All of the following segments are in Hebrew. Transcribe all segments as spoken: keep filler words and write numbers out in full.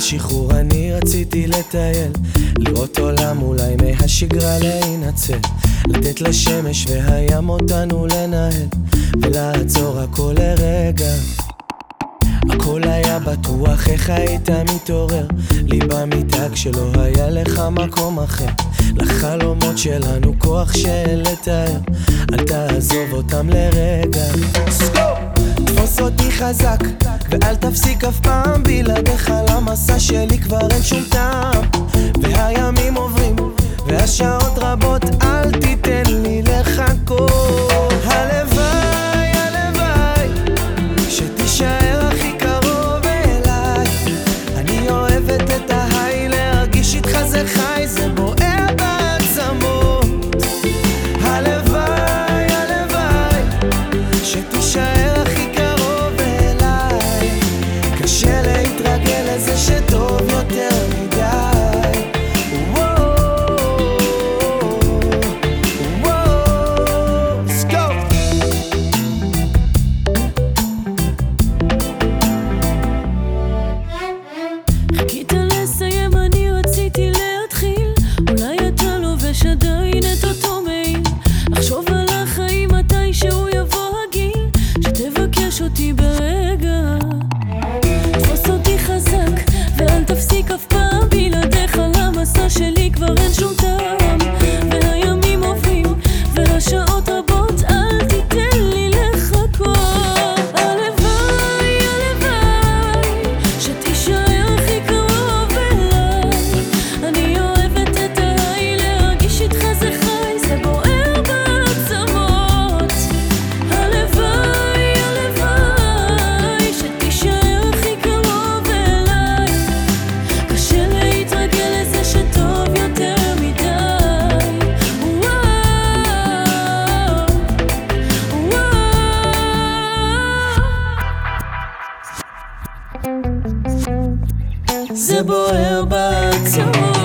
השחרור אני רציתי לטייל, לראות עולם אולי מהשגרה להינצל, לתת לשמש והים אותנו לנהל, ולעצור הכל לרגע. הכל היה בטוח, איך היית מתעורר לי במיטה כשלא היה לך מקום אחר. לחלומות שלנו כוח של לתאר, אל תעזוב אותם לרגע. תפוס אותי חזק ואל תפסיק אף פעם, בלעדיך למסע שלי כבר אין שום טעם. והימים עוברים והשעות רבות, אל תיתן לי לחכות. הלוואי, הלוואי שתישאר הכי קרוב אליי. אני אוהבת את ההיי, להרגיש איתך זה חי, זה בוער בעצמות. הלוואי, הלוואי שתישאר הכי קרוב אליי. קשה להתרגל לזה שטוב יותר מדי. אותי ברגע, תפוס אותי חזק ואל תפסיק אף פעם, בלעדיך למסע שלי כבר אין שום טעם. והימים עוברים והשעות רבות, אל תיתן לי לחכות. הלוואי, הלוואי שתישאר הכי קרוב אליי. אני אוהבת את ההיי, להרגיש איתך זה חי, זה בוער בעצמות. הלוואי זה בוער בעצמות.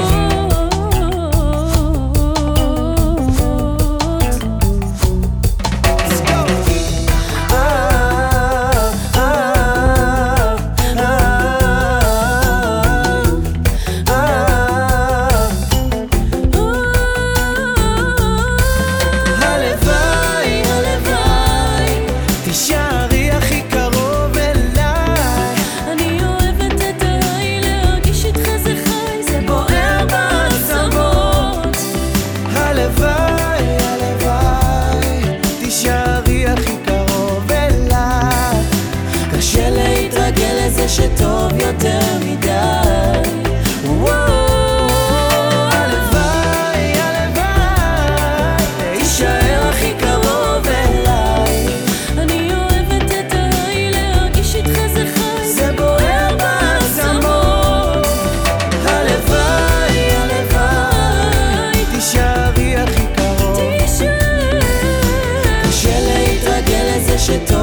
הלוואי, הלוואי תישארי הכי קרוב אליי. אני אוהבת את ההיי, להרגיש איתך זה חי, זה בוער בעצמות. הלוואי, הלוואי תישארי הכי קרוב אליי. קשה להתרגל לזה שטוב יותר מדי. הלוואי, הלוואי תישאר הכי קרוב אליי. אני אוהבת את ההיי, להרגיש איתך זה חי, זה בוער בעצמות. הלוואי, הלוואי תישארי הכי קרוב. תישאר. קשה להתרגל לזה שטוב